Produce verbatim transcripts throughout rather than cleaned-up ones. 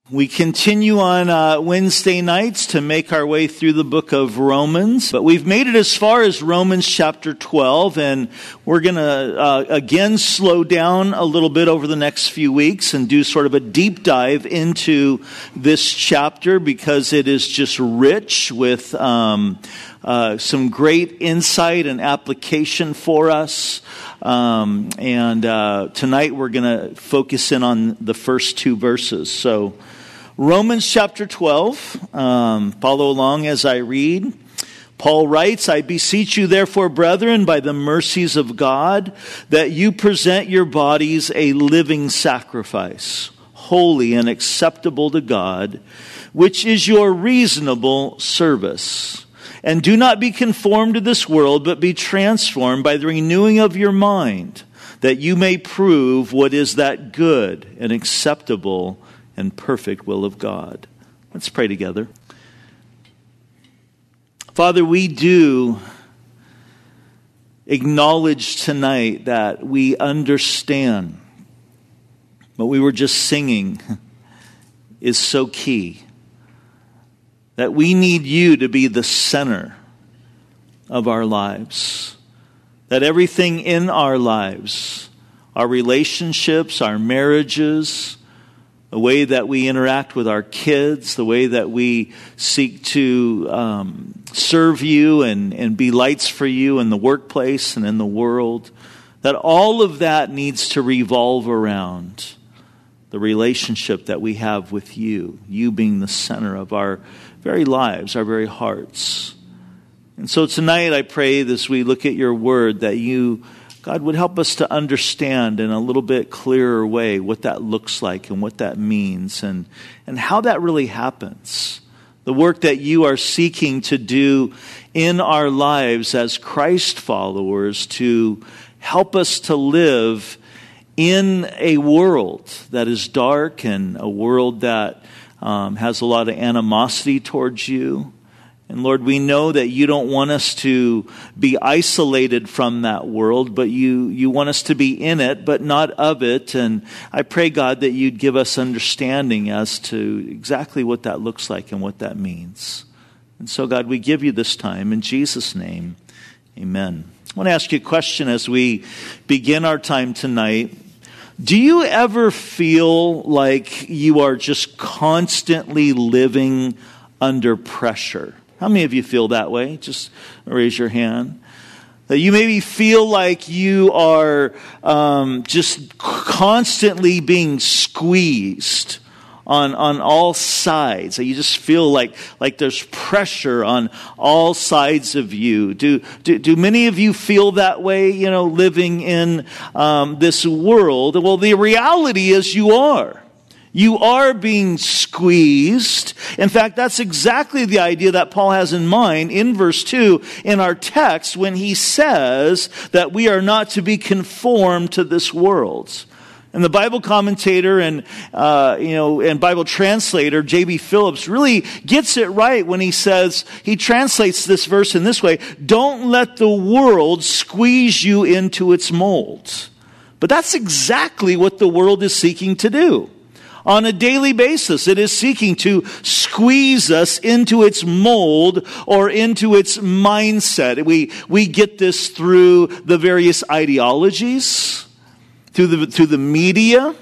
We continue on uh, Wednesday nights to make our way through the book of Romans, but we've made it as far as Romans chapter twelve, and we're going to uh, again slow down a little bit over the next few weeks and do sort of a deep dive into this chapter because it is just rich with um, uh, some great insight and application for us. Um, and uh, tonight we're going to focus in on the first two verses. So Romans chapter twelve, um, follow along as I read. Paul writes, I beseech you therefore, brethren, by the mercies of God, that you present your bodies a living sacrifice, holy and acceptable to God, which is your reasonable service. And do not be conformed to this world, but be transformed by the renewing of your mind, that you may prove what is that good and acceptable and perfect will of God. Let's pray together. Father, we do acknowledge tonight that we understand what we were just singing is so key. That we need you to be the center of our lives. That everything in our lives, our relationships, our marriages, the way that we interact with our kids, the way that we seek to um, serve you and, and be lights for you in the workplace and in the world, that all of that needs to revolve around the relationship that we have with you, you being the center of our very lives, our very hearts. And so tonight I pray as we look at your word that you, God, would help us to understand in a little bit clearer way what that looks like and what that means and, and how that really happens. The work that you are seeking to do in our lives as Christ followers to help us to live in a world that is dark and a world that um, has a lot of animosity towards you. And Lord, we know that you don't want us to be isolated from that world, but you, you want us to be in it, but not of it. And I pray, God, that you'd give us understanding as to exactly what that looks like and what that means. And so, God, we give you this time. In Jesus' name, amen. I want to ask you a question as we begin our time tonight. Do you ever feel like you are just constantly living under pressure? How many of you feel that way? Just raise your hand. That you maybe feel like you are um, just constantly being squeezed on on all sides. That you just feel like like there's pressure on all sides of you. Do do, do many of you feel that way? You know, living in um, this world. Well, the reality is you are. You are being squeezed. In fact, that's exactly the idea that Paul has in mind in verse two in our text when he says that we are not to be conformed to this world. And the Bible commentator and uh, you know and Bible translator J B Phillips really gets it right when he says, he translates this verse in this way: don't let the world squeeze you into its mold. But that's exactly what the world is seeking to do. On a daily basis, it is seeking to squeeze us into its mold or into its mindset. We we get this through the various ideologies, through the through the media,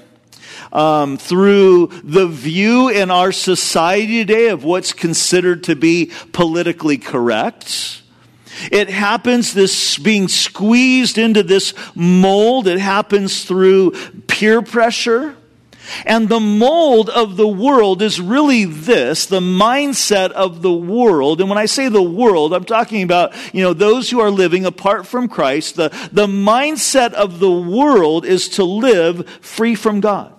um, through the view in our society today of what's considered to be politically correct. It happens, this being squeezed into this mold, it happens through peer pressure. And the mold of the world is really this, the mindset of the world. And when I say the world, I'm talking about, you know, those who are living apart from Christ. The, the mindset of the world is to live free from God.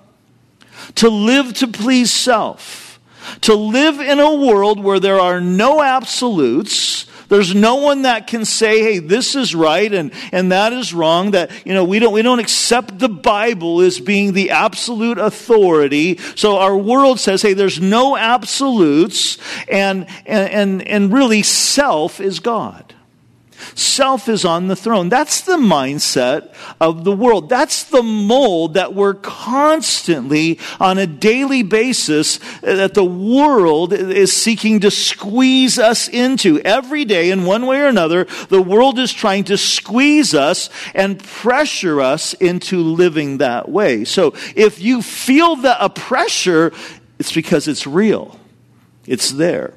To live to please self. To live in a world where there are no absolutes. There's no one that can say, hey, this is right and, and that is wrong. That, you know, we don't we don't accept the Bible as being the absolute authority. So our world says, hey, there's no absolutes, and and and, and really self is God. Self is on the throne. That's the mindset of the world. That's the mold that we're constantly, on a daily basis, that the world is seeking to squeeze us into. Every day, in one way or another, the world is trying to squeeze us and pressure us into living that way. So if you feel that a pressure, it's because it's real. It's there.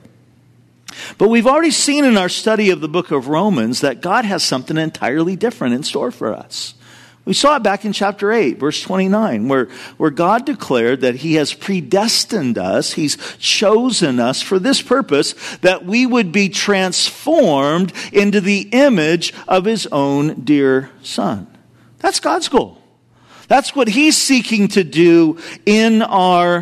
But we've already seen in our study of the book of Romans that God has something entirely different in store for us. We saw it back in chapter eight, verse twenty-nine, where, where God declared that he has predestined us, he's chosen us for this purpose, that we would be transformed into the image of his own dear Son. That's God's goal. That's what he's seeking to do in our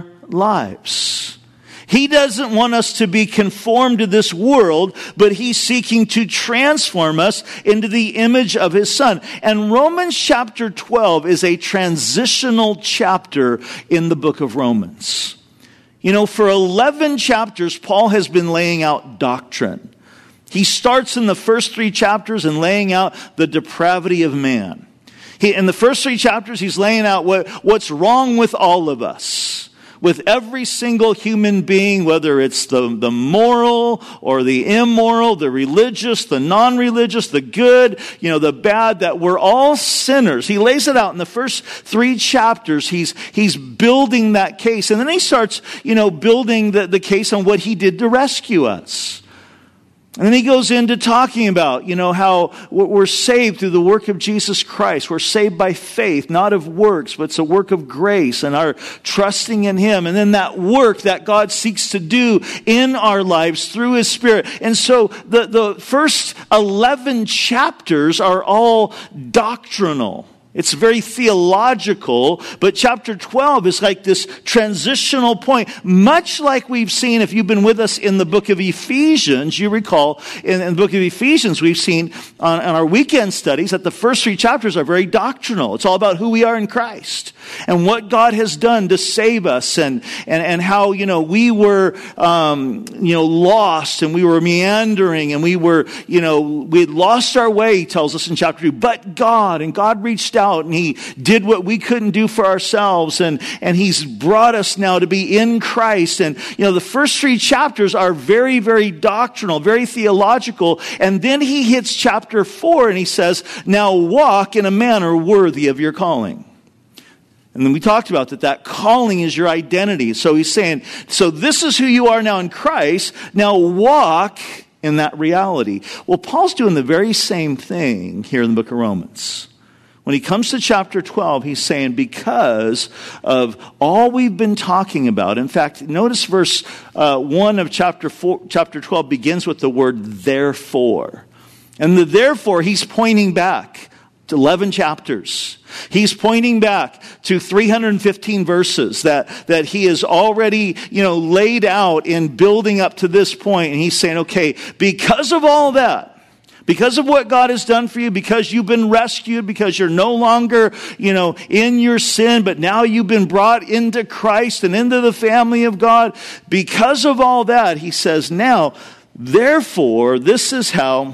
lives. He doesn't want us to be conformed to this world, but he's seeking to transform us into the image of his Son. And Romans chapter twelve is a transitional chapter in the book of Romans. You know, for eleven chapters, Paul has been laying out doctrine. He starts in the first three chapters and laying out the depravity of man. He, in the first three chapters, he's laying out what, what's wrong with all of us. With every single human being, whether it's the, the moral or the immoral, the religious, the non-religious, the good, you know, the bad, that we're all sinners. He lays it out in the first three chapters. He's, he's building that case. And then he starts, you know, building the, the case on what he did to rescue us. And then he goes into talking about, you know, how we're saved through the work of Jesus Christ. We're saved by faith, not of works, but it's a work of grace and our trusting in him. And then that work that God seeks to do in our lives through his Spirit. And so the, the first eleven chapters are all doctrinal. It's very theological, but chapter twelve is like this transitional point, much like we've seen, if you've been with us in the book of Ephesians, you recall in, in the book of Ephesians, we've seen on, on our weekend studies that the first three chapters are very doctrinal. It's all about who we are in Christ and what God has done to save us, and, and, and how, you know, we were, um, you know, lost and we were meandering and we were, you know, we had lost our way, he tells us in chapter two, but God, and God reached out and he did what we couldn't do for ourselves, and, and he's brought us now to be in Christ. And, you know, the first three chapters are very, very doctrinal, very theological. And then he hits chapter four and he says, now walk in a manner worthy of your calling. And then we talked about that, that calling is your identity. So he's saying, so this is who you are now in Christ. Now walk in that reality. Well, Paul's doing the very same thing here in the book of Romans. When he comes to chapter twelve, he's saying because of all we've been talking about. In fact, notice verse uh, one of chapter four, chapter twelve begins with the word therefore. And the therefore, he's pointing back to eleven chapters. He's pointing back to three hundred fifteen verses that, that he has already, you know, laid out in building up to this point. And he's saying, okay, because of all that, because of what God has done for you, because you've been rescued, because you're no longer, you know, in your sin, but now you've been brought into Christ and into the family of God. Because of all that, he says, now, therefore, this is how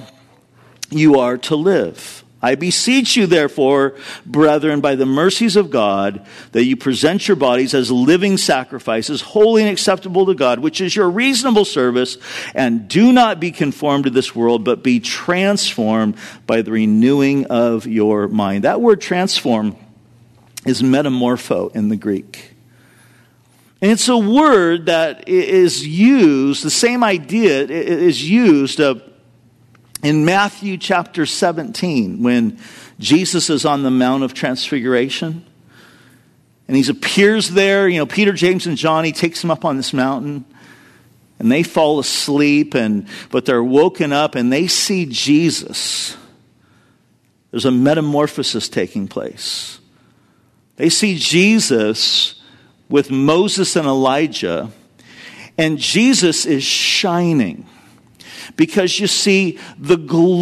you are to live. I beseech you, therefore, brethren, by the mercies of God, that you present your bodies as living sacrifices, holy and acceptable to God, which is your reasonable service, and do not be conformed to this world, but be transformed by the renewing of your mind. That word transform is metamorpho in the Greek. And it's a word that is used, the same idea is used of in Matthew chapter seventeen, when Jesus is on the Mount of Transfiguration, and he appears there, you know, Peter, James, and John, he takes them up on this mountain, and they fall asleep, and but they're woken up, and they see Jesus. There's a metamorphosis taking place. They see Jesus with Moses and Elijah, and Jesus is shining. Because you see, the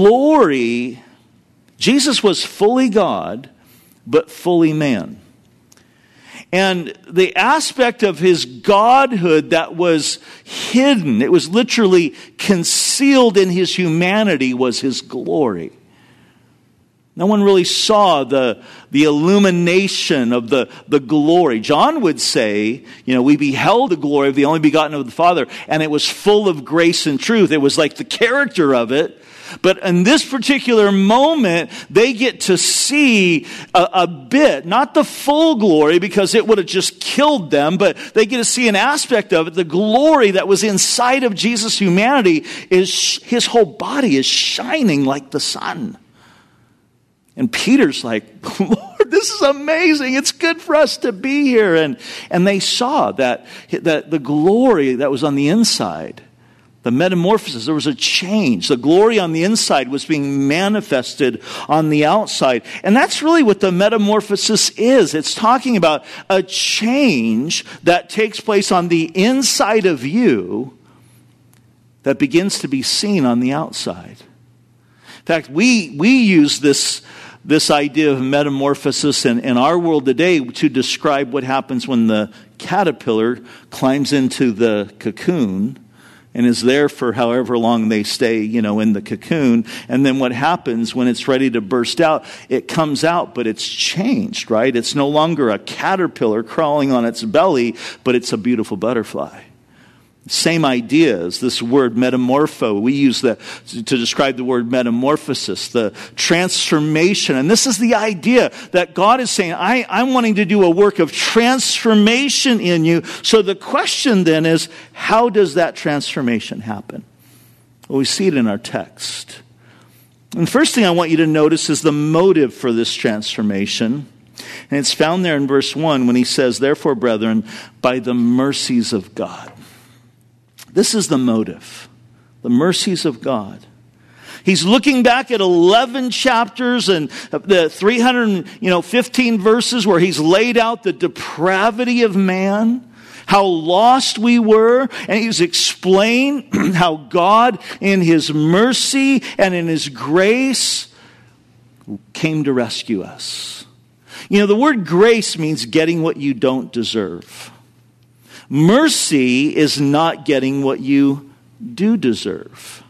glory, Jesus was fully God, but fully man. And the aspect of his godhood that was hidden, it was literally concealed in his humanity, was his glory. No one really saw the, the illumination of the, the glory. John would say, you know, we beheld the glory of the only begotten of the Father, and it was full of grace and truth. It was like the character of it. But in this particular moment, they get to see a, a bit, not the full glory because it would have just killed them, but they get to see an aspect of it. The glory that was inside of Jesus' humanity is his whole body is shining like the sun. And Peter's like, Lord, this is amazing. It's good for us to be here. And, and they saw that, that the glory that was on the inside, the metamorphosis, there was a change. The glory on the inside was being manifested on the outside. And that's really what the metamorphosis is. It's talking about a change that takes place on the inside of you that begins to be seen on the outside. In fact, we, we use this This idea of metamorphosis in, in our world today to describe what happens when the caterpillar climbs into the cocoon and is there for however long they stay, you know, in the cocoon. And then what happens when it's ready to burst out, it comes out, but it's changed, right? It's no longer a caterpillar crawling on its belly, but it's a beautiful butterfly. Same idea as this word metamorpho. We use that to describe the word metamorphosis, the transformation. And this is the idea that God is saying, I, I'm wanting to do a work of transformation in you. So the question then is, how does that transformation happen? Well, we see it in our text. And the first thing I want you to notice is the motive for this transformation. And it's found there in verse one when he says, therefore, brethren, by the mercies of God. This is the motive, the mercies of God. He's looking back at eleven chapters and the three hundred fifteen verses where he's laid out the depravity of man, how lost we were, and he's explained how God in his mercy and in his grace came to rescue us. You know, the word grace means getting what you don't deserve. Mercy is not getting what you do deserve.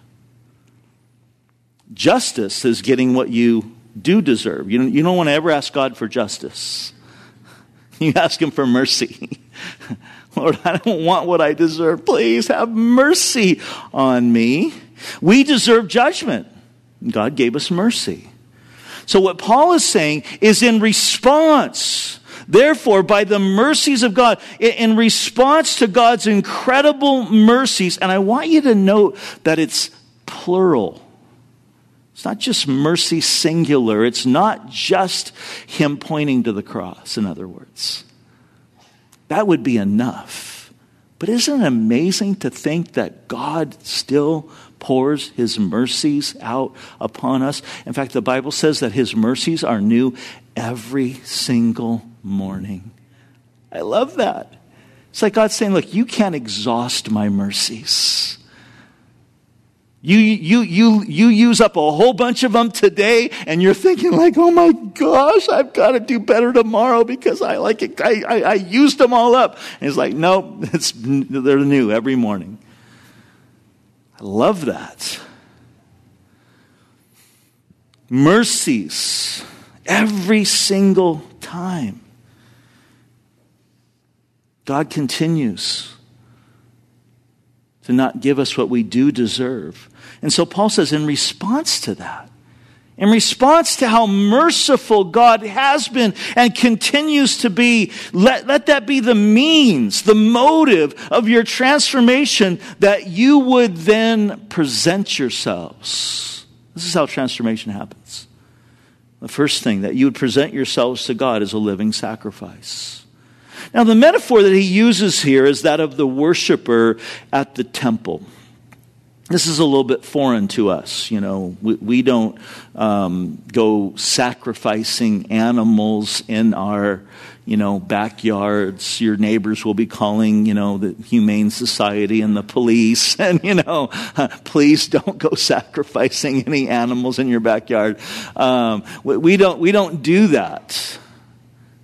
Justice is getting what you do deserve. You don't, you don't want to ever ask God for justice. You ask him for mercy. Lord, I don't want what I deserve. Please have mercy on me. We deserve judgment. God gave us mercy. So what Paul is saying is in response, therefore, by the mercies of God, in response to God's incredible mercies, and I want you to note that it's plural. It's not just mercy singular. It's not just him pointing to the cross, in other words. That would be enough. But isn't it amazing to think that God still pours his mercies out upon us? In fact, the Bible says that his mercies are new every single morning. I love that. It's like God saying, look, you can't exhaust my mercies. You, you, you, you use up a whole bunch of them today, and you're thinking like, oh my gosh, I've got to do better tomorrow because I like it. I, I, I used them all up. And he's like, no, it's, they're new every morning. I love that. Mercies every single time. God continues to not give us what we do deserve. And so Paul says, in response to that, in response to how merciful God has been and continues to be, let, let that be the means, the motive of your transformation, that you would then present yourselves. This is how transformation happens. The first thing, that you would present yourselves to God as a living sacrifice. Now, the metaphor that he uses here is that of the worshiper at the temple. This is a little bit foreign to us. You know, we, we don't um, go sacrificing animals in our, you know, backyards. Your neighbors will be calling, you know, the Humane Society and the police. And, you know, uh, please don't go sacrificing any animals in your backyard. Um, we, we don't, we don't do that.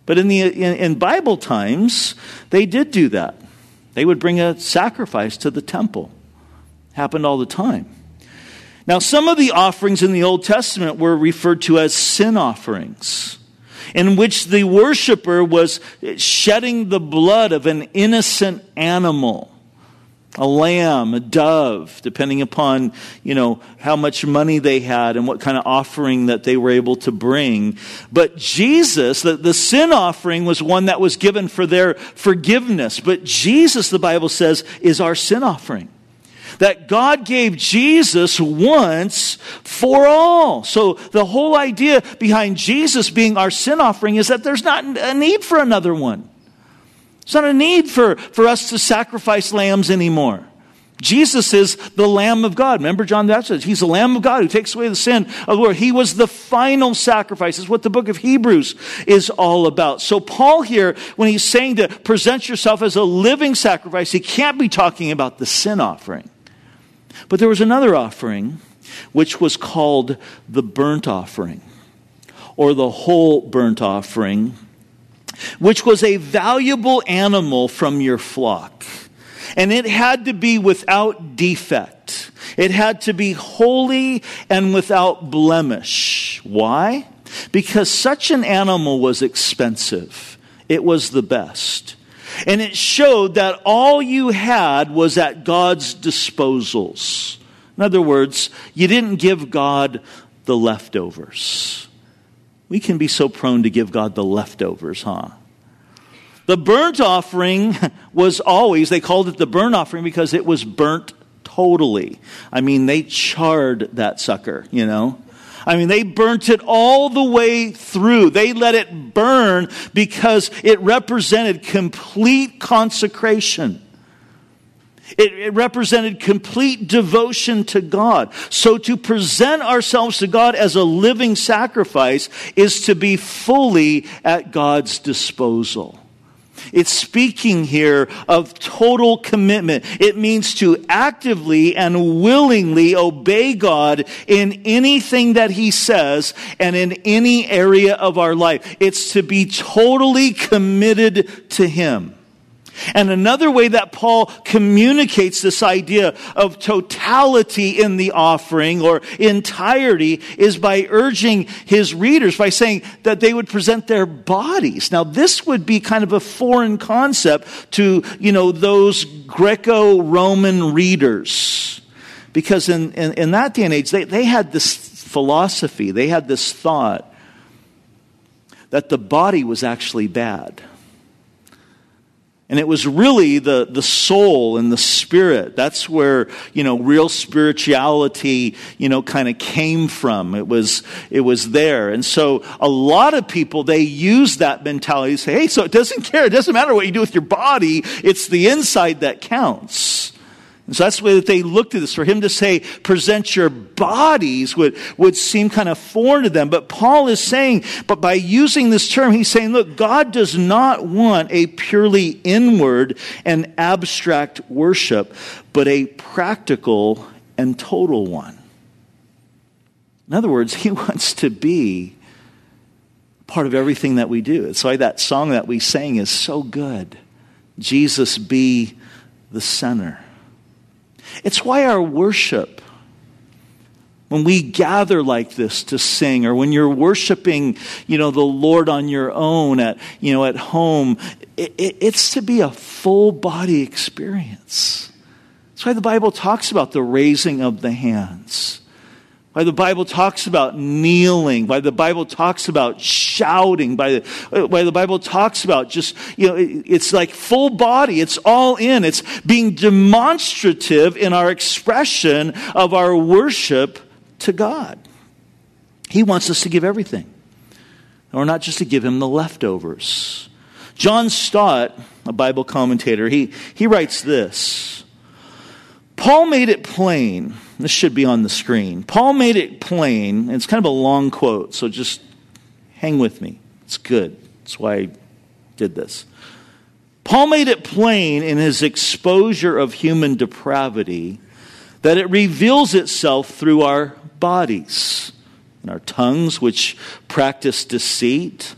But in the in, in Bible times, they did do that. They would bring a sacrifice to the temple. Happened all the time. Now, some of the offerings in the Old Testament were referred to as sin offerings, in which the worshiper was shedding the blood of an innocent animal, a lamb, a dove, depending upon, you know, how much money they had and what kind of offering that they were able to bring. But Jesus, the, the sin offering was one that was given for their forgiveness. But Jesus, the Bible says, is our sin offering. That God gave Jesus once for all. So the whole idea behind Jesus being our sin offering is that there's not a need for another one. There's not a need for, for us to sacrifice lambs anymore. Jesus is the Lamb of God. Remember John the Baptist? He's the Lamb of God who takes away the sin of the world. He was the final sacrifice. It's what the book of Hebrews is all about. So Paul here, when he's saying to present yourself as a living sacrifice, he can't be talking about the sin offering. But there was another offering, which was called the burnt offering, or the whole burnt offering, which was a valuable animal from your flock. And it had to be without defect. It had to be holy and without blemish. Why? Because such an animal was expensive. It was the best. And it showed that all you had was at God's disposals. In other words, you didn't give God the leftovers. We can be so prone to give God the leftovers, huh? The burnt offering was always, they called it the burnt offering because it was burnt totally. I mean, they charred that sucker, you know. I mean, they burnt it all the way through. They let it burn because it represented complete consecration. It, it represented complete devotion to God. So to present ourselves to God as a living sacrifice is to be fully at God's disposal. It's speaking here of total commitment. It means to actively and willingly obey God in anything that He says and in any area of our life. It's to be totally committed to Him. And another way that Paul communicates this idea of totality in the offering or entirety is by urging his readers, by saying that they would present their bodies. Now, this would be kind of a foreign concept to, you know, those Greco-Roman readers. Because in, in, in that day and age, they, they had this philosophy, they had this thought that the body was actually bad. And it was really the, the soul and the spirit. That's where, you know, real spirituality, you know, kind of came from. It was, it was there. And so a lot of people, they use that mentality to say, hey, so it doesn't care. It doesn't matter what you do with your body. It's the inside that counts. And so that's the way that they looked at this. For him to say, present your bodies would, would seem kind of foreign to them. But Paul is saying, but by using this term, he's saying, look, God does not want a purely inward and abstract worship, but a practical and total one. In other words, He wants to be part of everything that we do. It's why that song that we sang is so good. Jesus be the center. It's why our worship, when we gather like this to sing, or when you're worshiping, you know, the Lord on your own at, you know, at home, it, it, it's to be a full body experience. That's why the Bible talks about the raising of the hands. Why the Bible talks about kneeling, why the Bible talks about shouting, why the, why the Bible talks about just, you know, it, it's like full body, it's all in. It's being demonstrative in our expression of our worship to God. He wants us to give everything, or not just to give Him the leftovers. John Stott, a Bible commentator, he, he writes this. Paul made it plain, this should be on the screen. Paul made it plain, and it's kind of a long quote, so just hang with me. It's good. That's why I did this. Paul made it plain in his exposure of human depravity that it reveals itself through our bodies, and our tongues, which practice deceit,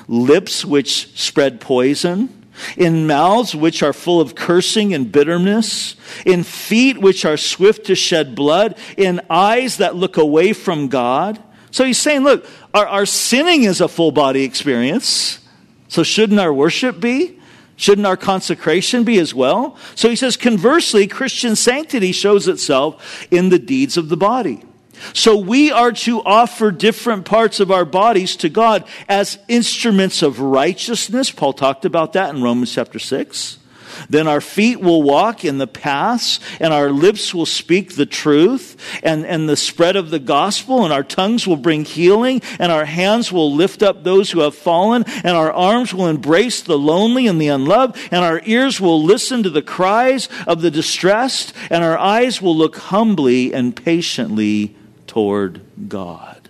lips which spread poison, in mouths which are full of cursing and bitterness, in feet which are swift to shed blood, in eyes that look away from God. So he's saying, look, our, our sinning is a full body experience. So shouldn't our worship be? Shouldn't our consecration be as well? So he says, conversely, Christian sanctity shows itself in the deeds of the body. So we are to offer different parts of our bodies to God as instruments of righteousness. Paul talked about that in Romans chapter six. Then our feet will walk in the paths, and our lips will speak the truth and, and the spread of the gospel, and our tongues will bring healing, and our hands will lift up those who have fallen, and our arms will embrace the lonely and the unloved, and our ears will listen to the cries of the distressed, and our eyes will look humbly and patiently toward God.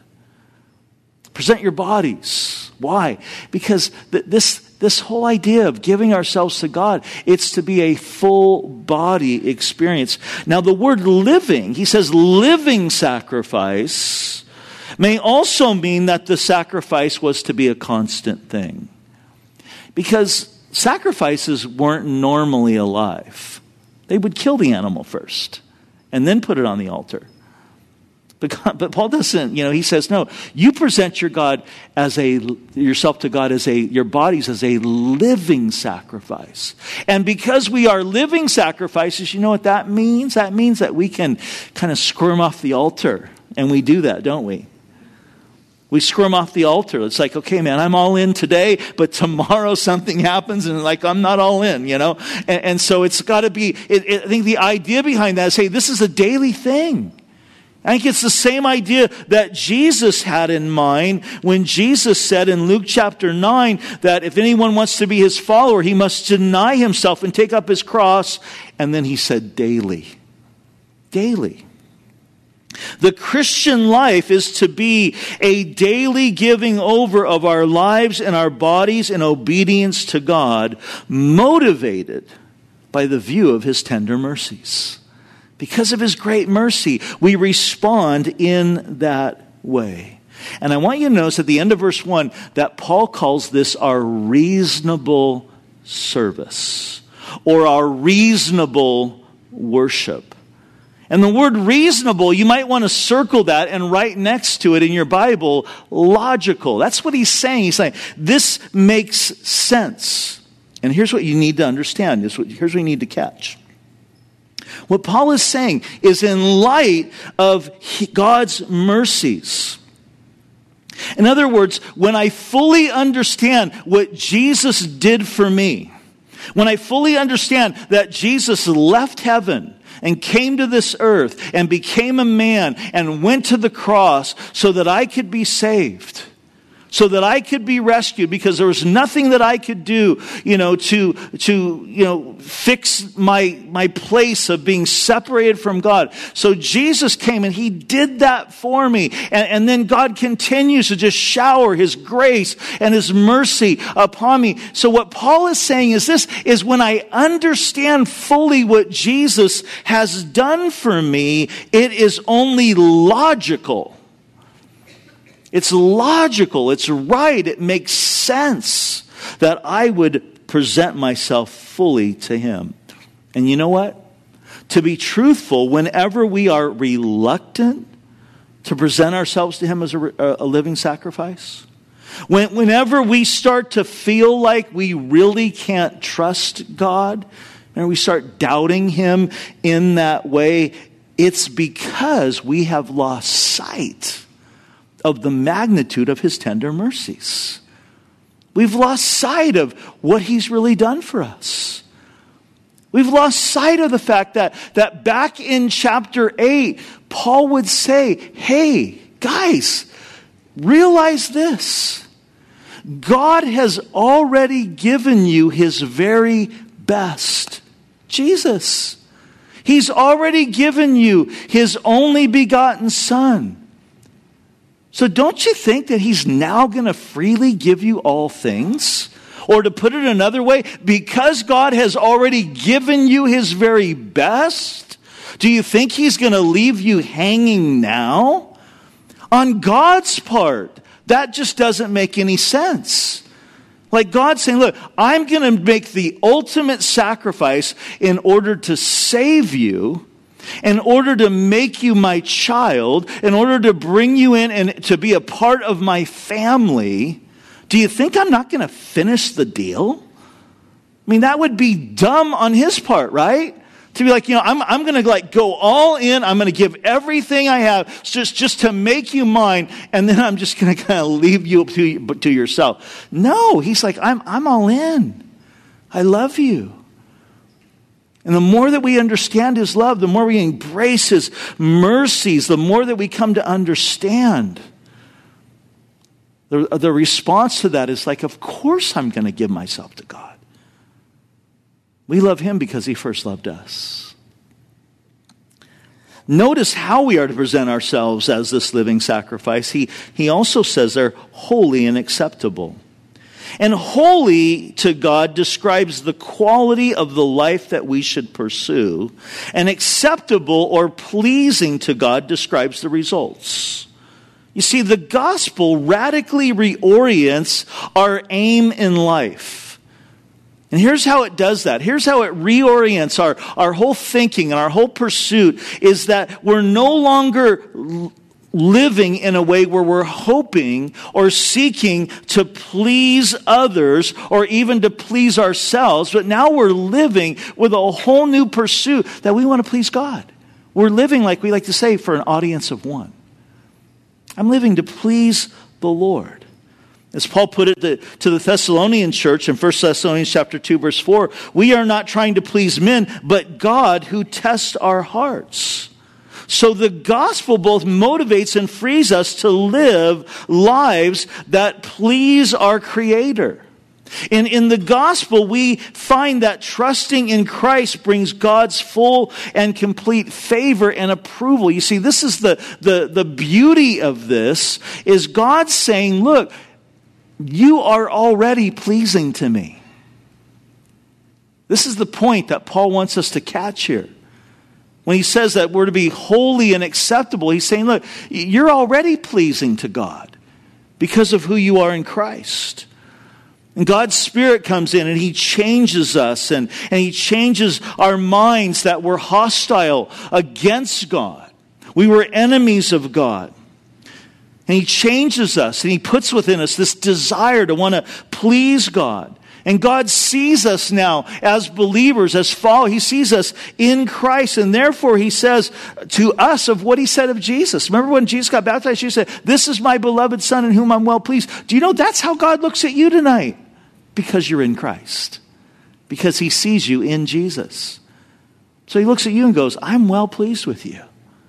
Present your bodies. Why? Because th- this This whole idea of giving ourselves to God, it's to be a full body experience. Now the word living, he says living sacrifice, may also mean that the sacrifice was to be a constant thing. Because sacrifices weren't normally alive. They would kill the animal first and then put it on the altar. But, God, but Paul doesn't, you know, he says, no, you present your God as a, yourself to God as a, your bodies as a living sacrifice. And because we are living sacrifices, you know what that means? That means that we can kind of squirm off the altar. And we do that, don't we? We squirm off the altar. It's like, okay, man, I'm all in today, but tomorrow something happens and like, I'm not all in, you know? And, and so it's got to be, it, it, I think the idea behind that is, hey, this is a daily thing. I think it's the same idea that Jesus had in mind when Jesus said in Luke chapter nine that if anyone wants to be his follower, he must deny himself and take up his cross. And then he said daily. Daily. The Christian life is to be a daily giving over of our lives and our bodies in obedience to God, motivated by the view of his tender mercies. Because of his great mercy, we respond in that way. And I want you to notice at the end of verse one that Paul calls this our reasonable service or our reasonable worship. And the word reasonable, you might want to circle that and write next to it in your Bible, logical. That's what he's saying. He's saying, this makes sense. And here's what you need to understand. Here's what you need to catch. What Paul is saying is in light of God's mercies. In other words, when I fully understand what Jesus did for me, when I fully understand that Jesus left heaven and came to this earth and became a man and went to the cross so that I could be saved, so that I could be rescued, because there was nothing that I could do, you know, to, to, you know, fix my, my place of being separated from God. So Jesus came and he did that for me. And, and then God continues to just shower his grace and his mercy upon me. So what Paul is saying is this, is when I understand fully what Jesus has done for me, it is only logical. It's logical, it's right, it makes sense that I would present myself fully to him. And you know what? To be truthful, whenever we are reluctant to present ourselves to him as a, a living sacrifice, when, whenever we start to feel like we really can't trust God, and we start doubting him in that way, it's because we have lost sight of the magnitude of his tender mercies. We've lost sight of what he's really done for us. We've lost sight of the fact that, that back in chapter eight, Paul would say, hey, guys, realize this. God has already given you his very best. Jesus. He's already given you his only begotten Son. So don't you think that he's now going to freely give you all things? Or to put it another way, because God has already given you his very best, do you think he's going to leave you hanging now? On God's part, that just doesn't make any sense. Like God's saying, look, I'm going to make the ultimate sacrifice in order to save you, in order to make you my child, in order to bring you in and to be a part of my family. Do you think I'm not going to finish the deal? I mean, that would be dumb on his part, right? To be like, you know, I'm, I'm going to like go all in. I'm going to give everything I have just, just to make you mine. And then I'm just going to kind of leave you to, to yourself. No, he's like, I'm, I'm all in. I love you. And the more that we understand his love, the more we embrace his mercies, the more that we come to understand. The, the response to that is like, of course I'm going to give myself to God. We love him because he first loved us. Notice how we are to present ourselves as this living sacrifice. He, he also says they're holy and acceptable. And holy to God describes the quality of the life that we should pursue. And acceptable or pleasing to God describes the results. You see, the gospel radically reorients our aim in life. And here's how it does that. Here's how it reorients our, our whole thinking and our whole pursuit, is that we're no longer living in a way where we're hoping or seeking to please others or even to please ourselves, but now we're living with a whole new pursuit that we want to please God. We're living, like we like to say, for an audience of one. I'm living to please the Lord. As Paul put it to, to the Thessalonian church in First Thessalonians chapter two, verse four, we are not trying to please men, but God who tests our hearts. So the gospel both motivates and frees us to live lives that please our Creator. And in the gospel, we find that trusting in Christ brings God's full and complete favor and approval. You see, this is the, the, the beauty of this, is God saying, look, you are already pleasing to me. This is the point that Paul wants us to catch here. When he says that we're to be holy and acceptable, he's saying, look, you're already pleasing to God because of who you are in Christ. And God's Spirit comes in and he changes us and, and he changes our minds that were hostile against God. We were enemies of God. And he changes us and he puts within us this desire to want to please God. And God sees us now as believers, as followers. He sees us in Christ. And therefore he says to us of what he said of Jesus. Remember when Jesus got baptized, he said, this is my beloved Son in whom I'm well pleased. Do you know that's how God looks at you tonight? Because you're in Christ. Because he sees you in Jesus. So he looks at you and goes, I'm well pleased with you.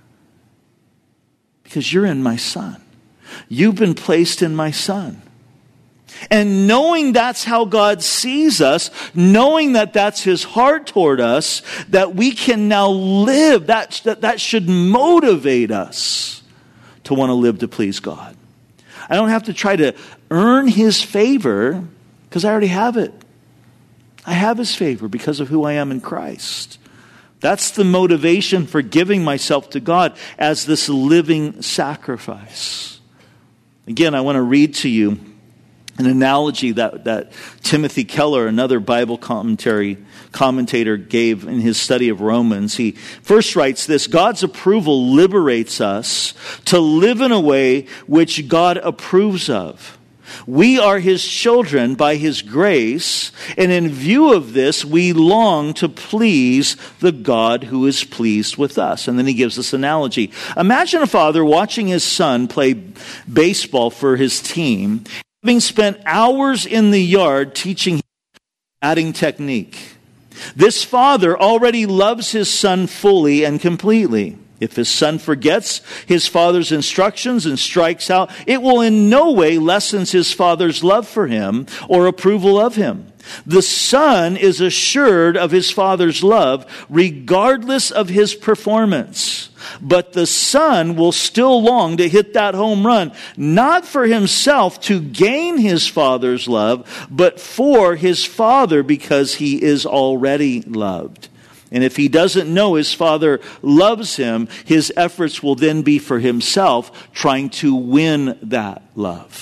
Because you're in my Son. You've been placed in my Son. And knowing that's how God sees us, knowing that that's his heart toward us, that we can now live, that, that, that should motivate us to want to live to please God. I don't have to try to earn his favor because I already have it. I have his favor because of who I am in Christ. That's the motivation for giving myself to God as this living sacrifice. Again, I want to read to you an analogy that, that Timothy Keller, another Bible commentary commentator, gave in his study of Romans. He first writes this: God's approval liberates us to live in a way which God approves of. We are his children by his grace, and in view of this, we long to please the God who is pleased with us. And then he gives this analogy. Imagine a father watching his son play baseball for his team, having spent hours in the yard teaching him batting technique. This father already loves his son fully and completely. If his son forgets his father's instructions and strikes out, it will in no way lessen his father's love for him or approval of him. The son is assured of his father's love regardless of his performance. But the son will still long to hit that home run, not for himself to gain his father's love, but for his father because he is already loved. And if he doesn't know his father loves him, his efforts will then be for himself, trying to win that love.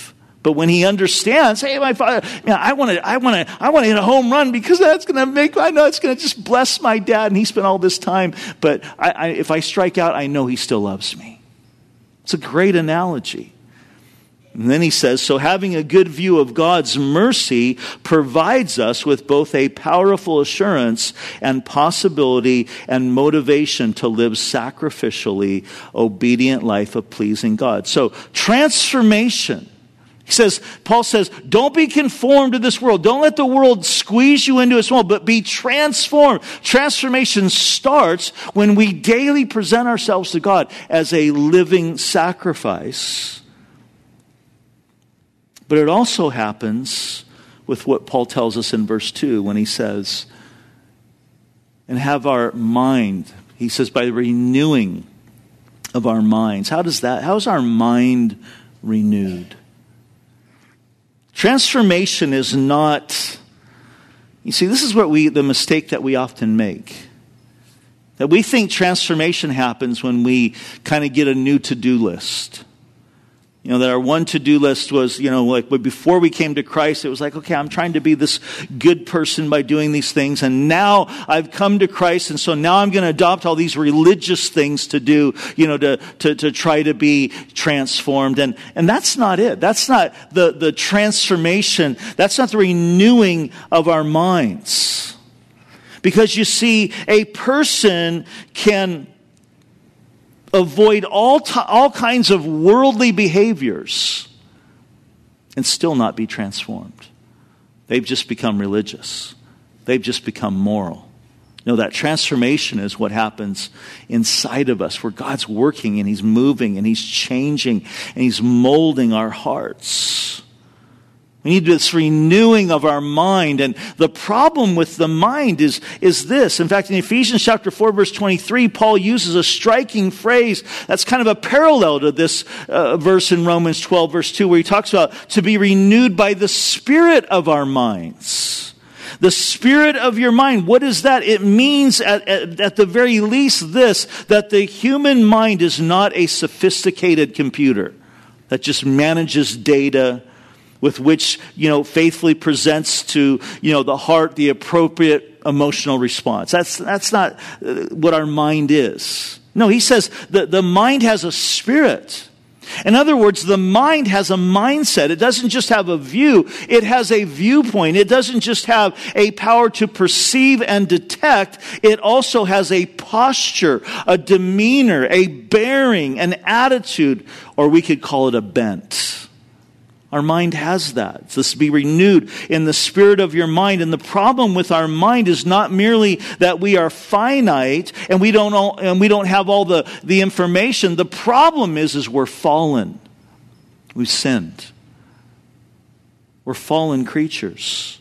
But when he understands, hey, my father, man, I want to, I want to, I want to hit a home run because that's going to make, I know it's going to just bless my dad, and he spent all this time. But I, I, if I strike out, I know he still loves me. It's a great analogy. And then he says, so having a good view of God's mercy provides us with both a powerful assurance and possibility and motivation to live sacrificially, obedient life of pleasing God. So transformation. He says, Paul says, don't be conformed to this world. Don't let the world squeeze you into its mold, but be transformed. Transformation starts when we daily present ourselves to God as a living sacrifice. But it also happens with what Paul tells us in verse two when he says, and have our mind, he says, by the renewing of our minds. How does that, how is our mind renewed? Transformation is not, you see, this is what we, the mistake that we often make. That we think transformation happens when we kind of get a new to-do list. You know, that our one to-do list was, you know, like before we came to Christ, it was like, okay, I'm trying to be this good person by doing these things. And now I've come to Christ. And so now I'm going to adopt all these religious things to do, you know, to, to, to try to be transformed. And, and that's not it. That's not the, the transformation. That's not the renewing of our minds. Because you see, a person can avoid all t- all kinds of worldly behaviors and still not be transformed. They've just become religious. They've just become moral. No, that transformation is what happens inside of us, where God's working and He's moving and He's changing and He's molding our hearts. We need this renewing of our mind. And the problem with the mind is, is this. In fact, in Ephesians chapter four, verse twenty-three, Paul uses a striking phrase that's kind of a parallel to this uh, verse in Romans twelve, verse two, where he talks about to be renewed by the spirit of our minds. The spirit of your mind. What is that? It means at, at, at the very least this, that the human mind is not a sophisticated computer that just manages data, with which, you know, faithfully presents to, you know, the heart the appropriate emotional response. That's that's not what our mind is. No, he says that the mind has a spirit. In other words, the mind has a mindset. It doesn't just have a view. It has a viewpoint. It doesn't just have a power to perceive and detect. It also has a posture, a demeanor, a bearing, an attitude, or we could call it a bent. Our mind has that. So this be renewed in the spirit of your mind. And the problem with our mind is not merely that we are finite and we don't all, and we don't have all the, the information. The problem is, is we're fallen. We've sinned. We're fallen creatures.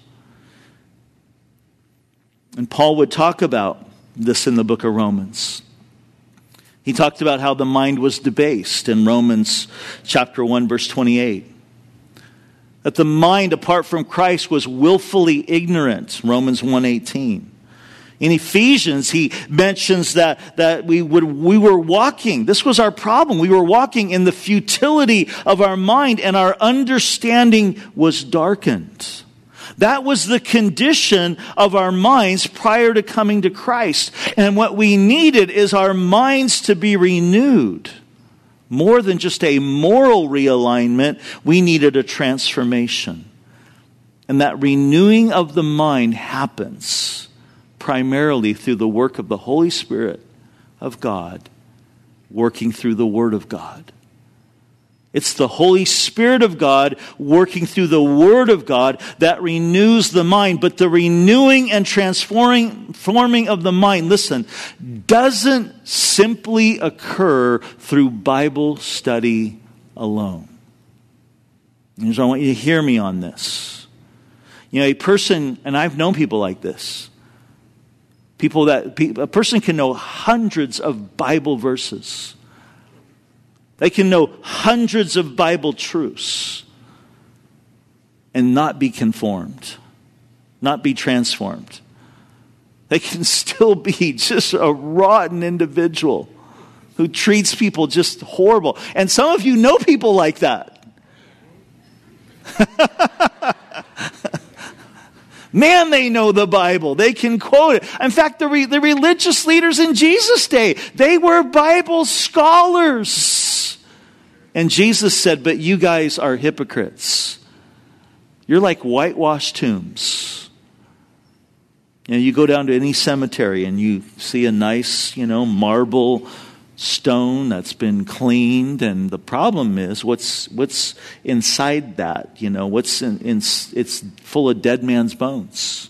And Paul would talk about this in the book of Romans. He talked about how the mind was debased in Romans chapter one, verse twenty-eight. That the mind apart from Christ was willfully ignorant, Romans one eighteen. In Ephesians, he mentions that, that we would we were walking. This was our problem. We were walking in the futility of our mind, and our understanding was darkened. That was the condition of our minds prior to coming to Christ. And what we needed is our minds to be renewed. More than just a moral realignment, we needed a transformation. And that renewing of the mind happens primarily through the work of the Holy Spirit of God, working through the Word of God. It's the Holy Spirit of God working through the Word of God that renews the mind. But the renewing and transforming forming of the mind, listen, doesn't simply occur through Bible study alone. And so I want you to hear me on this. You know, a person, and I've known people like this, people that, a person can know hundreds of Bible verses. They can know hundreds of Bible truths and not be conformed, not be transformed. They can still be just a rotten individual who treats people just horrible. And some of you know people like that. Man, they know the Bible. They can quote it. In fact, the, re- the religious leaders in Jesus' day, they were Bible scholars. And Jesus said, but you guys are hypocrites. You're like whitewashed tombs. You know, you go down to any cemetery and you see a nice, you know, marble stone that's been cleaned, and the problem is what's what's inside that. You know, what's in, in it's full of dead man's bones.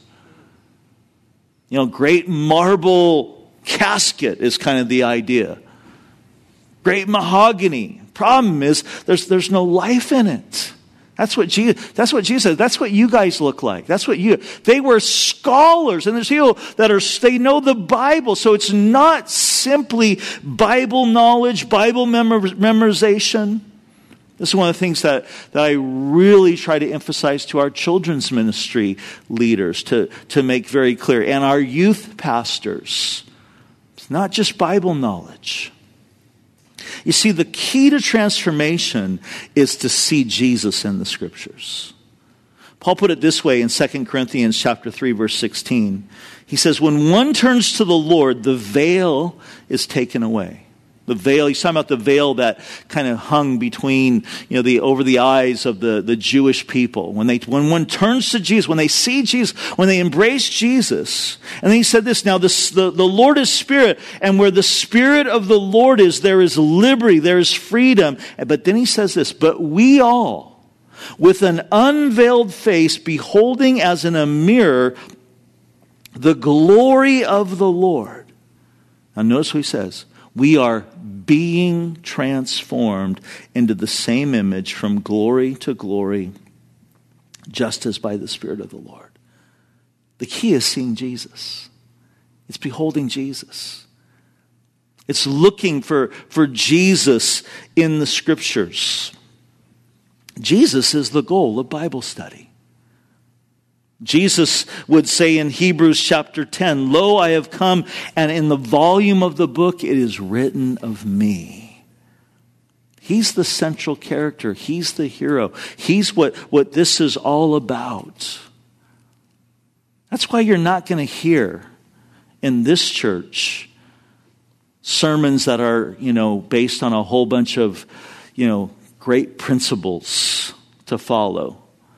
You know, great marble casket is kind of the idea. Great mahogany. Problem is there's there's no life in it. That's what Jesus, that's what Jesus said. That's what you guys look like. That's what you, they were scholars, and there's people that are, they know the Bible. So it's not simply Bible knowledge, Bible memor, memorization. This is one of the things that, that I really try to emphasize to our children's ministry leaders to, to make very clear. And our youth pastors. It's not just Bible knowledge. You see, the key to transformation is to see Jesus in the Scriptures. Paul put it this way in Second Corinthians chapter three, verse sixteen. He says, when one turns to the Lord, the veil is taken away. The veil, he's talking about the veil that kind of hung between, you know, the over the eyes of the, the Jewish people. When they when one turns to Jesus, when they see Jesus, when they embrace Jesus. And then he said this, now this, the, the Lord is Spirit, and where the Spirit of the Lord is, there is liberty, there is freedom. But then he says this, but we all, with an unveiled face, beholding as in a mirror the glory of the Lord. Now notice what he says. We are being transformed into the same image from glory to glory, just as by the Spirit of the Lord. The key is seeing Jesus. It's beholding Jesus. It's looking for, for Jesus in the Scriptures. Jesus is the goal of Bible study. Jesus would say in Hebrews chapter ten, lo, I have come, and in the volume of the book it is written of me. He's the central character. He's the hero. He's what, what this is all about. That's why you're not going to hear in this church sermons that are, you know, based on a whole bunch of, you know, great principles to follow.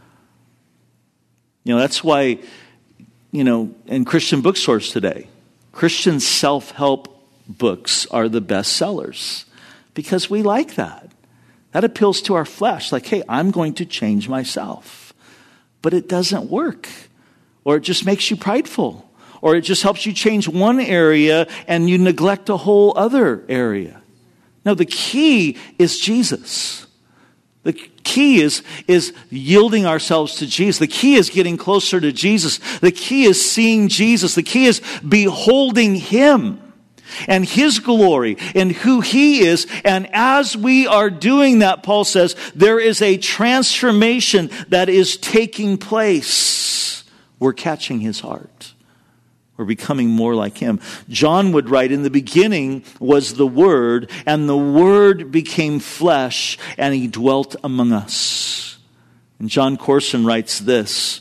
You know, that's why, you know, in Christian bookstores today, Christian self-help books are the best sellers because we like that. That appeals to our flesh. Like, hey, I'm going to change myself. But it doesn't work. Or it just makes you prideful. Or it just helps you change one area and you neglect a whole other area. No, the key is Jesus. The key is, is yielding ourselves to Jesus. The key is getting closer to Jesus. The key is seeing Jesus. The key is beholding Him and His glory and who He is. And as we are doing that, Paul says, there is a transformation that is taking place. We're catching His heart. We're becoming more like Him. John would write, in the beginning was the Word, and the Word became flesh, and He dwelt among us. And John Corson writes this,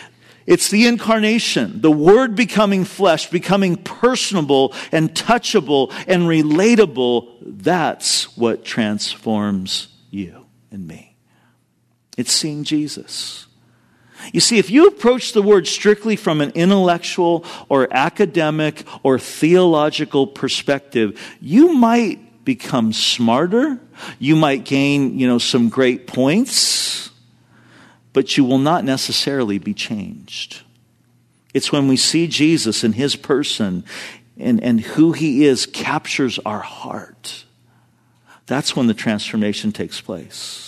it's the incarnation, the Word becoming flesh, becoming personable and touchable and relatable. That's what transforms you and me. It's seeing Jesus. You see, if you approach the Word strictly from an intellectual or academic or theological perspective, you might become smarter. You might gain, you know, some great points, but you will not necessarily be changed. It's when we see Jesus and His person and, and who He is captures our heart. That's when the transformation takes place.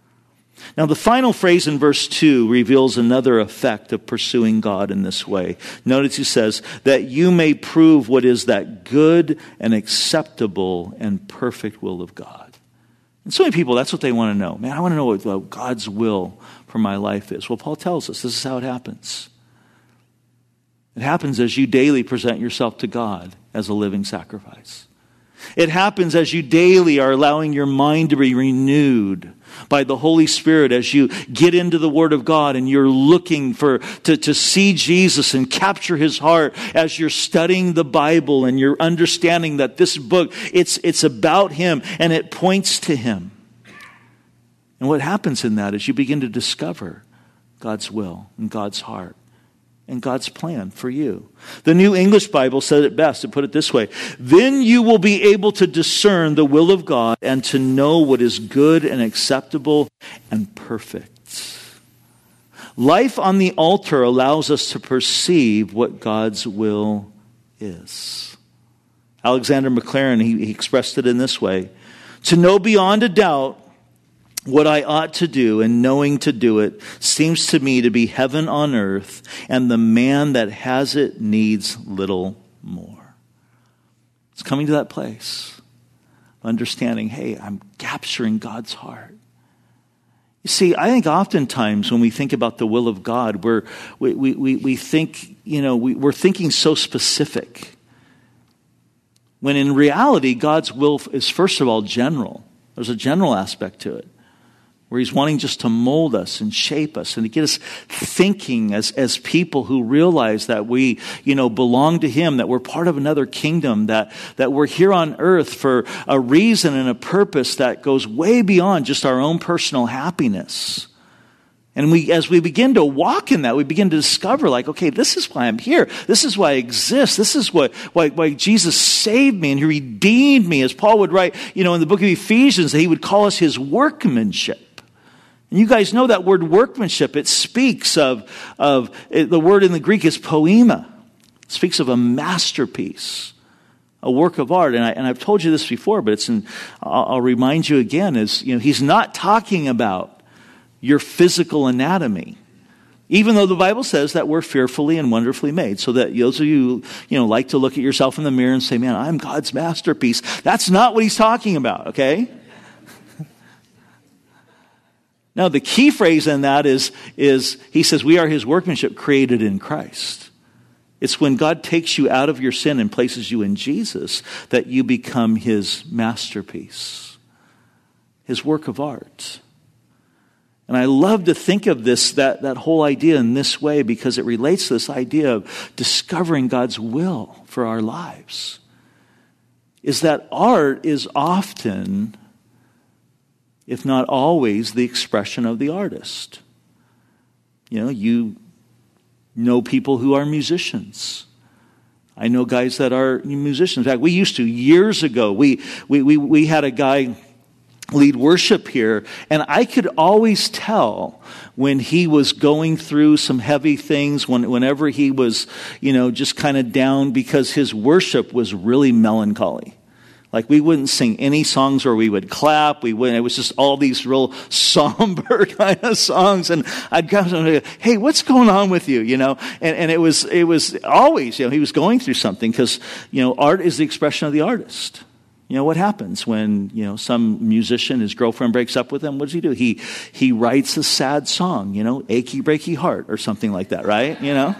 Now, the final phrase in verse two reveals another effect of pursuing God in this way. Notice he says, that you may prove what is that good and acceptable and perfect will of God. And so many people, that's what they want to know. Man, I want to know what God's will for my life is. Well, Paul tells us this is how it happens. It happens as you daily present yourself to God as a living sacrifice. It happens as you daily are allowing your mind to be renewed by the Holy Spirit as you get into the Word of God and you're looking for to, to see Jesus and capture His heart as you're studying the Bible and you're understanding that this book, it's, it's about Him and it points to Him. And what happens in that is you begin to discover God's will and God's heart and God's plan for you. The New English Bible said it best, to put it this way: then you will be able to discern the will of God and to know what is good and acceptable and perfect. Life on the altar allows us to perceive what God's will is. Alexander Maclaren, he, he expressed it in this way: to know beyond a doubt what I ought to do, and knowing to do it, seems to me to be heaven on earth, and the man that has it needs little more. It's coming to that place, understanding, hey, I'm capturing God's heart. You see, I think oftentimes when we think about the will of God, we're, we, we, we, we think, you know, we, we're thinking so specific. When in reality, God's will is first of all general. There's a general aspect to it, where He's wanting just to mold us and shape us and to get us thinking as, as people who realize that we, you know, belong to Him, that we're part of another kingdom, that, that we're here on earth for a reason and a purpose that goes way beyond just our own personal happiness. And we, as we begin to walk in that, we begin to discover, like, okay, this is why I'm here. This is why I exist. This is what, why, why Jesus saved me and He redeemed me. As Paul would write, you know, in the book of Ephesians, that he would call us His workmanship. And you guys know that word workmanship. It speaks of, of it, the word in the Greek is poema. It speaks of a masterpiece, a work of art. And, I, and I've told you this before, but it's in, I'll, I'll remind you again, is, you know, He's not talking about your physical anatomy, even though the Bible says that we're fearfully and wonderfully made. So that those of you, you know, like to look at yourself in the mirror and say, man, I'm God's masterpiece. That's not what He's talking about, okay? Now, the key phrase in that is, is He says we are His workmanship created in Christ. It's when God takes you out of your sin and places you in Jesus that you become His masterpiece, His work of art. And I love to think of this, that, that whole idea in this way, because it relates to this idea of discovering God's will for our lives. Is that art is often, if not always, the expression of the artist. You know, you know people who are musicians. I know guys that are musicians. In fact, we used to, years ago, we we we, we had a guy lead worship here, and I could always tell when he was going through some heavy things, when, whenever he was, you know, just kind of down, because his worship was really melancholy. Like, we wouldn't sing any songs where we would clap. We wouldn't. It was just all these real somber kind of songs. And I'd come to him and go, hey, what's going on with you? You know, and, and it was, it was always, you know, he was going through something, because, you know, art is the expression of the artist. You know, what happens when, you know, some musician, his girlfriend breaks up with him? What does he do? He, he writes a sad song, you know, Achy Breaky Heart or something like that, right? You know?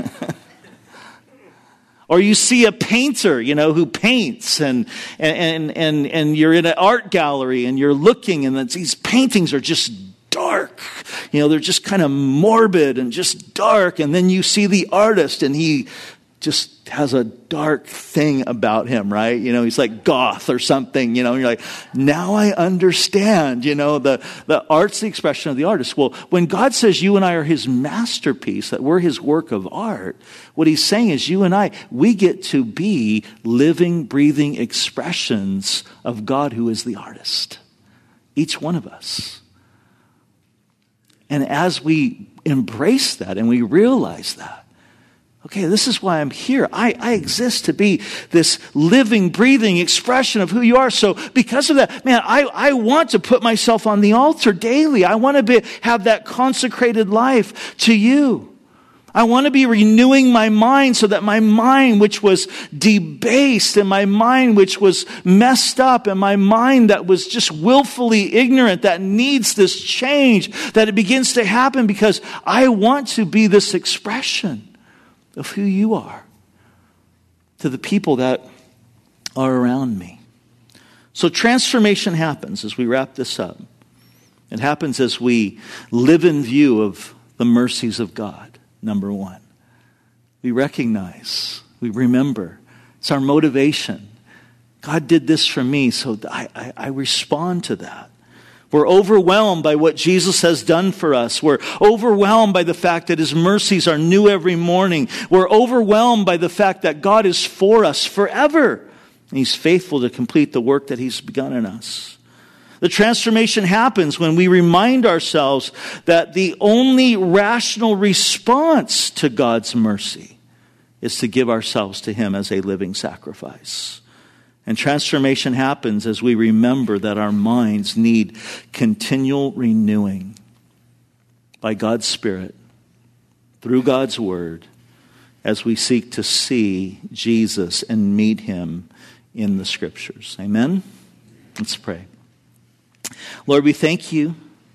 Or you see a painter, you know, who paints, and and and and you're in an art gallery and you're looking, and these paintings are just dark. You know, they're just kind of morbid and just dark. And then you see the artist, and he just has a dark thing about him, right? You know, he's like goth or something, you know, and you're like, now I understand, you know, the, the art's the expression of the artist. Well, when God says you and I are His masterpiece, that we're His work of art, what He's saying is you and I, we get to be living, breathing expressions of God, who is the artist. Each one of us. And as we embrace that and we realize that, okay, this is why I'm here. I, I exist to be this living, breathing expression of who you are. So because of that, man, I, I want to put myself on the altar daily. I want to be, have that consecrated life to you. I want to be renewing my mind so that my mind, which was debased, and my mind, which was messed up, and my mind that was just willfully ignorant, that needs this change, that it begins to happen, because I want to be this expression of who you are to the people that are around me. So transformation happens as we wrap this up. It happens as we live in view of the mercies of God, number one. We recognize, we remember. It's our motivation. God did this for me, so I, I, I respond to that. We're overwhelmed by what Jesus has done for us. We're overwhelmed by the fact that His mercies are new every morning. We're overwhelmed by the fact that God is for us forever. And He's faithful to complete the work that He's begun in us. The transformation happens when we remind ourselves that the only rational response to God's mercy is to give ourselves to Him as a living sacrifice. And transformation happens as we remember that our minds need continual renewing by God's Spirit, through God's Word, as we seek to see Jesus and meet Him in the Scriptures. Amen? Let's pray. Lord, we thank You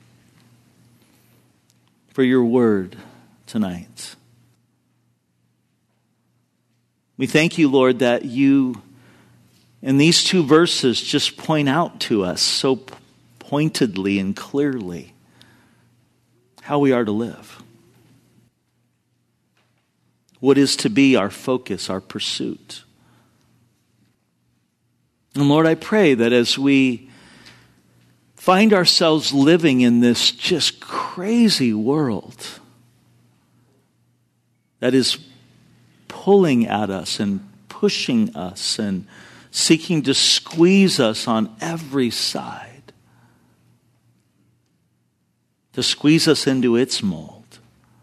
for Your Word tonight. We thank You, Lord, that You, in these two verses, just point out to us so pointedly and clearly how we are to live. What is to be our focus, our pursuit. And Lord, I pray that as we find ourselves living in this just crazy world that is pulling at us and pushing us and seeking to squeeze us on every side, to squeeze us into its mold.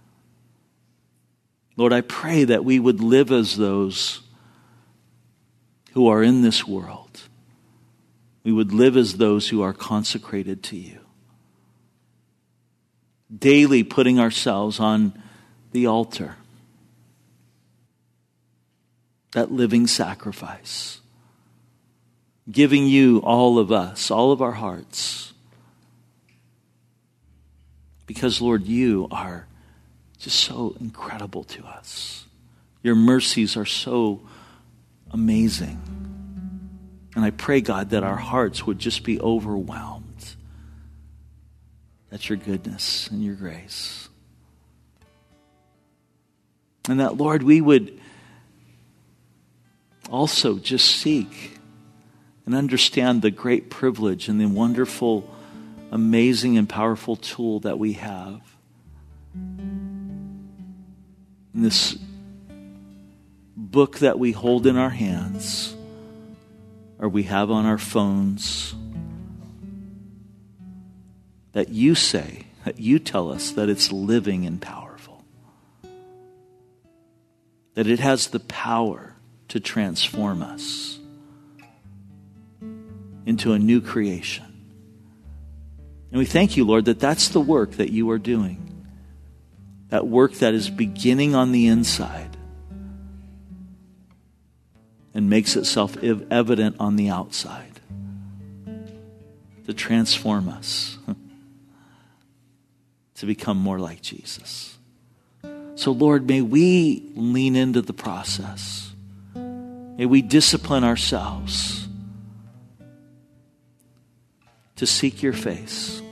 Lord, I pray that we would live as those who are in this world. We would live as those who are consecrated to You. Daily putting ourselves on the altar. That living sacrifice. Giving You all of us, all of our hearts. Because, Lord, You are just so incredible to us. Your mercies are so amazing. And I pray, God, that our hearts would just be overwhelmed at Your goodness and Your grace. And that, Lord, we would also just seek and understand the great privilege and the wonderful, amazing, and powerful tool that we have in this book that we hold in our hands, or we have on our phones, that You say, that You tell us that it's living and powerful. That it has the power to transform us into a new creation. And we thank You, Lord, that that's the work that You are doing. That work that is beginning on the inside and makes itself evident on the outside to transform us to become more like Jesus. So, Lord, may we lean into the process. May we discipline ourselves to seek Your face.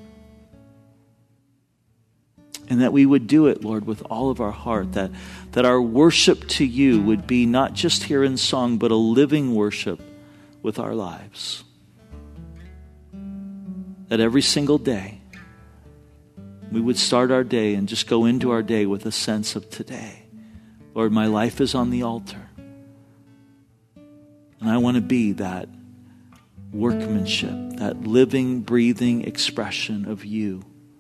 And that we would do it, Lord, with all of our heart. That, that our worship to You would be not just here in song, but a living worship with our lives. That every single day, we would start our day and just go into our day with a sense of today. Lord, my life is on the altar. And I want to be that workmanship, that living, breathing expression of You,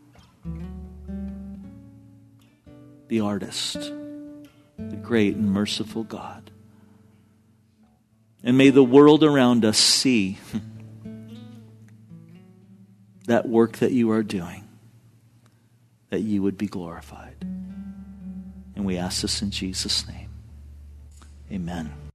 the artist, the great and merciful God. And may the world around us see that work that You are doing, that You would be glorified. And we ask this in Jesus' name. Amen.